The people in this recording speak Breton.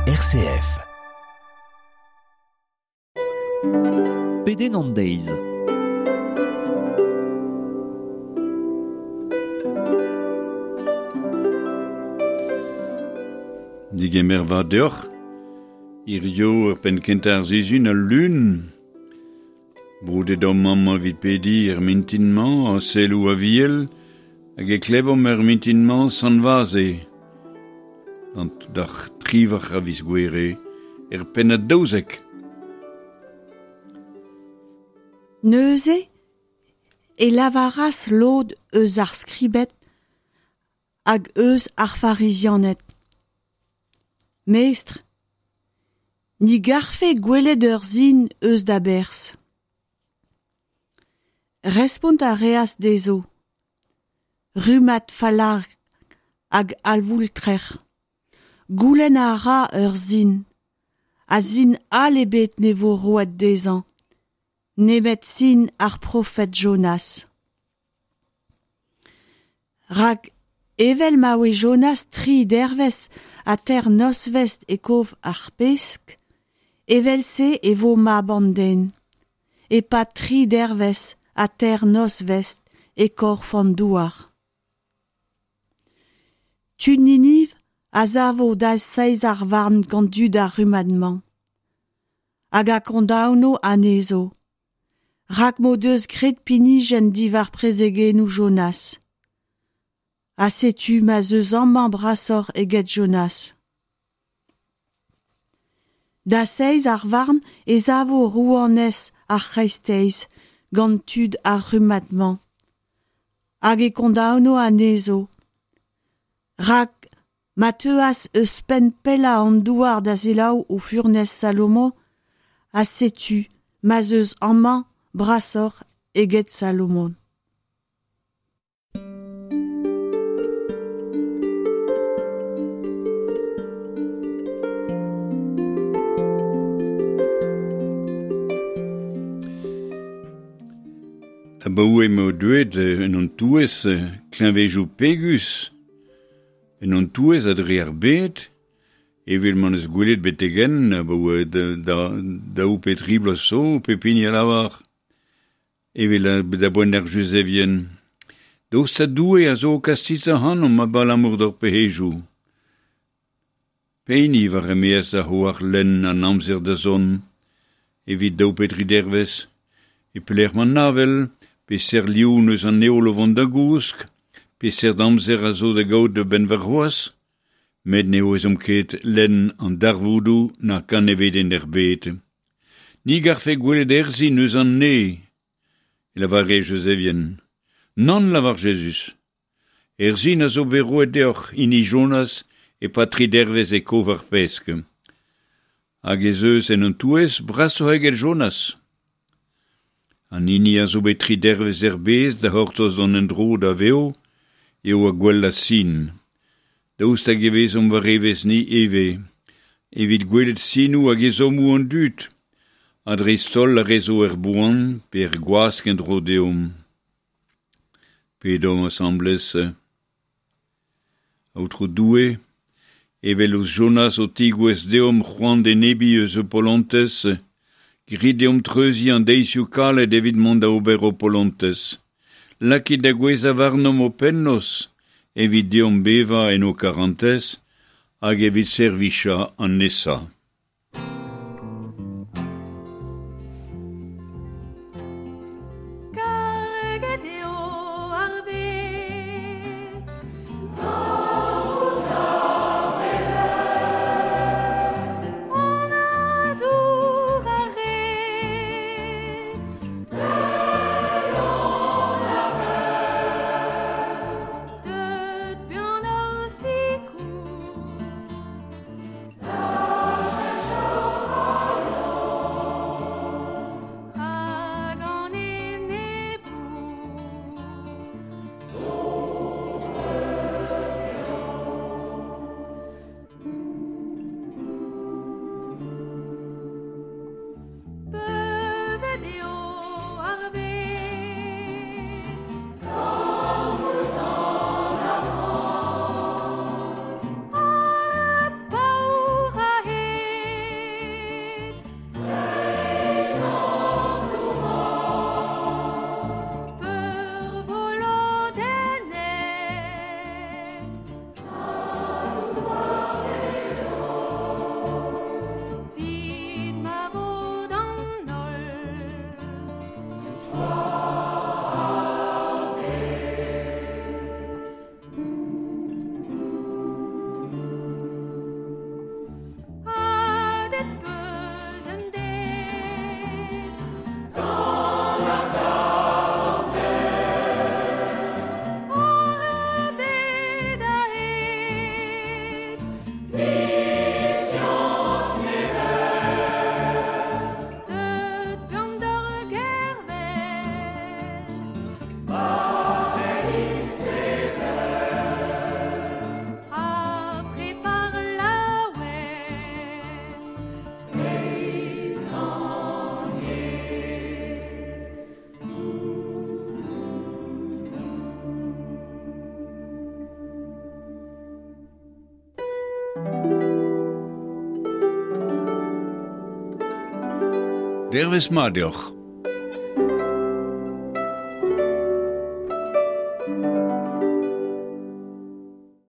RCF. Peden an deiz. Digemer va deoc'h, irio ur pen kentar zizun al lun. Broudet am mamma vid pedi mintinman, a selou a viel, hag e klevom mintinman san vaze. Dant d'ar trivach a viz gwere, pen a daouzek. Neuze e lavaras lod eus ar skribet hag eus ar farizianet. Meestr, ni garfe gwelet ur zin eus da bers. Respont a reas dezo, rumat falar hag alvoultrer, goulenn a ra ur zin, a zin all ebet ne vo road dezan, nemet sin ar profet Jonas. Rak evel mawe Jonas tri derves a ter nosvest e kov ar pesk, evel se e vo ma banden, e pa tri derves a ter nosvest e kor fandouar. Tu niniv a zavo da seiz ar varn gant dud ar rumadman, hag a kondaouno anezo, rak mo deus gret pinijen divar prezegenou Jonas. A setu ma zeus amman brasor eget Jonas. Da seiz ar varn e zavo rouanez ar c'heisteiz gant tud ar rumadman, hag e kondaouno anezo, rak ma teuas eus pen pella an douar da zelaou o furnez Salomo, a setu ma zeus amman brasor eget Salomon. Abaoe mo deuet en an touez klinvejou pegus, en an touez a dre ar bet, evil man eus gwelet betegen, abaoe da ou petribla so, pepini a lavar, evil da boen er Josevien. Daoust a doue a zo kastis a han om a bal amour d'or pehejou. Peini var remeez a ho ar len an amzer da zon, evit da ou petri dervez, e peler man navel, pe ser lioun eus an neolovon da gousk, pe ser d'amzer a zo da gaout de ben varroaz, med neo ez ket len an darvoudou na kan eveden er bet. Ni garfe gwelet erzin eus an ne, e lavare Josevien. Non lavar Jesus. Erzin a zo beroet deoc'h ini Jonas e patri dervez e kovar pesk. Hag ez eus en an touez braso eget Jonas. An ini a zo betri dervez er bez da hortoz an en dro da veo eo a gwell la sin. Daoust hag evez var evez ni eve. Evit gwelet sinou hag ezomou an dut. Adre stol a rezo er bouan per gwask en dro deom. Pedom a semblez. Outro doue, evel eus Jonas o tigouez deom c'hoant de nebi eus e polantez, grit deom treuzi an deisiou kalet evit mont a ober o polantez. Lakit da gwez a varnom o pennos, evit deom beva en o karantez, hag evit servicha an nesa. Dervis Madioch.